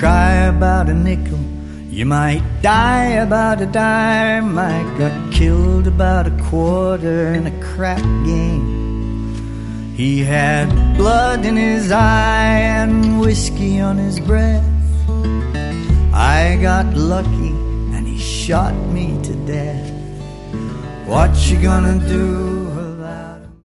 cry about a nickel, you might die about a dime. I got killed about a quarter in a crap game. He had blood in his eye and whiskey on his breath. I got lucky and he shot me to death. What you gonna do